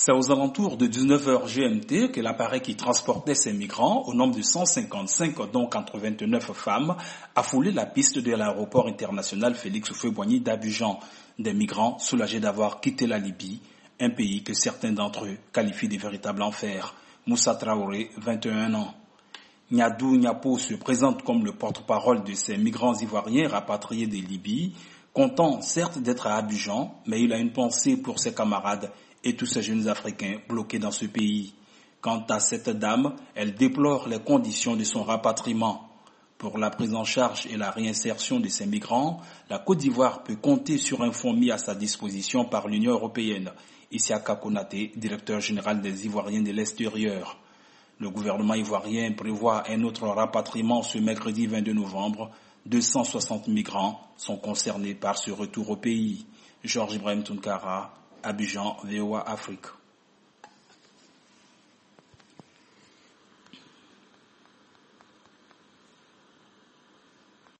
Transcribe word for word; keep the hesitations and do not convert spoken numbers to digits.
C'est aux alentours de dix-neuf heures G M T que l'appareil qui transportait ces migrants, au nombre de cent cinquante-cinq, dont quatre-vingt-neuf femmes, a foulé la piste de l'aéroport international Félix Houphouët-Boigny d'Abidjan. Des migrants soulagés d'avoir quitté la Libye, un pays que certains d'entre eux qualifient de véritable enfer. Moussa Traoré, vingt et un ans. Niadou Niapo se présente comme le porte-parole de ces migrants ivoiriens rapatriés de Libye, content certes d'être à Abidjan, mais il a une pensée pour ses camarades et tous ces jeunes Africains bloqués dans ce pays. Quant à cette dame, elle déplore les conditions de son rapatriement. Pour la prise en charge et la réinsertion de ces migrants, la Côte d'Ivoire peut compter sur un fonds mis à sa disposition par l'Union européenne. Isiaka Konaté, directeur général des Ivoiriens de l'extérieur. Le gouvernement ivoirien prévoit un autre rapatriement ce mercredi vingt-deux novembre. deux cent soixante migrants sont concernés par ce retour au pays. Georges Ibrahim Tounkara, Abidjan, V O A Afrique.